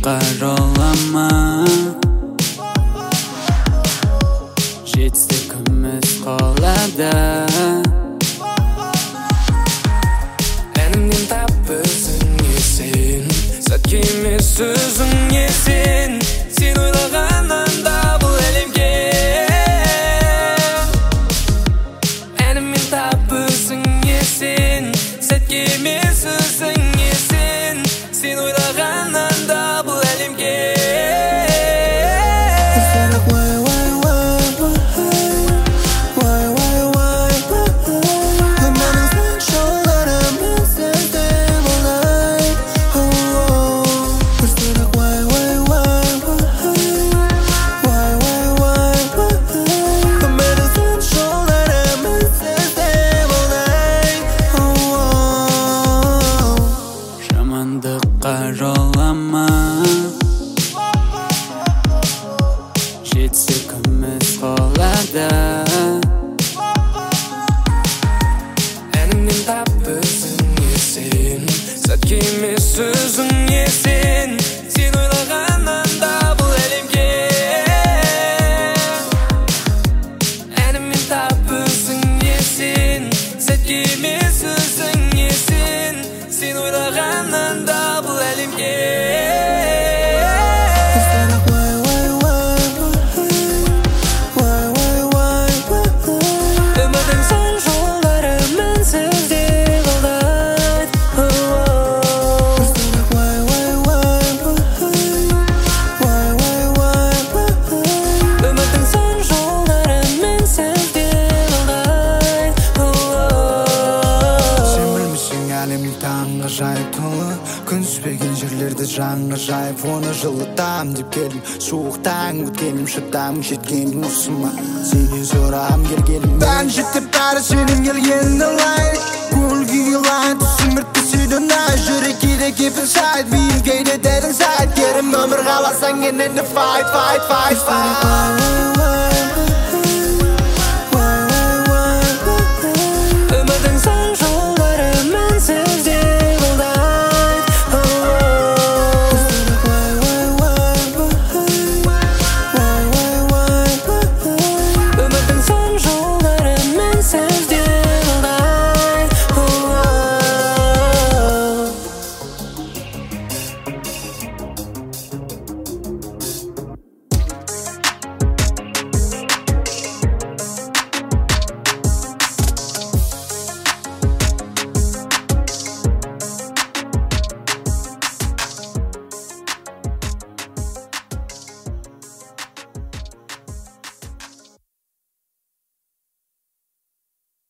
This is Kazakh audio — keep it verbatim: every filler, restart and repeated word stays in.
qarolama Жетістігіміз қолада Әнімнен тап өзіңе сен Сәтке емес сөзіңе сен Сен ойлағаннан да бұл әлемге Әнімнен тап өзіңе сен Сәтке емес сөзіңе сен Сен ойлағаннан да бұл әлемге Qarolama Жетістігіміз қолада Әнімнен тап өзіңе сен Сәтке емес сөзіңе сен Сен ойлағаннан да бұл әлемге Әнімнен тап өзіңе сен Сәтке емес сөзіңе сен Сен ойлағаннан да бұл әлемге Өмірдің сан жолдары мінсіз деп алдайды Өмірдің сан жолдары мінсіз деп алдайды Сен білмесең әлем таңғы жайып толы Күн түспеген жерлерді жанға жайып Оны жылытам деп келдім Суықтан өткенім шыттам жеткенім осыма Сенен сұрам келгенім Бән жетіп бәрі сенен келгенін алай Көңіл күйге лайын түсім іртіседі ұнай Жүрек кейде кепін сайт Мейін кейде дәдің сайт Керім өмір қаласаң енені fight, fight, fight, fight